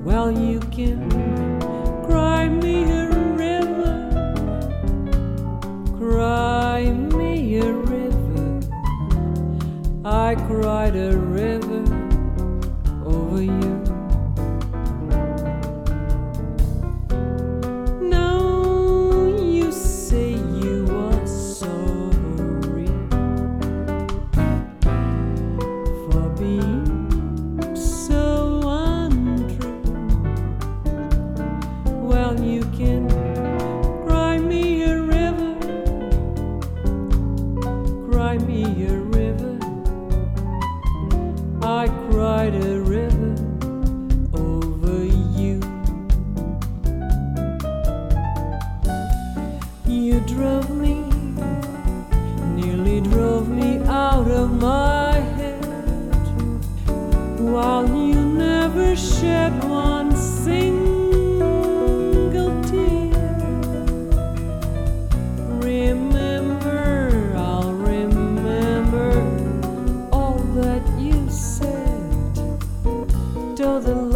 Well, you can cry me a river, cry me a river. I cried a river over you. Now you say you are sorry for being so untrue. Well, you can cry me a river, cry me a river. I cried a river over you. You drove me, nearly drove me out of my head, while you never shed one single tear. Remember, I'll remember all that you said, though the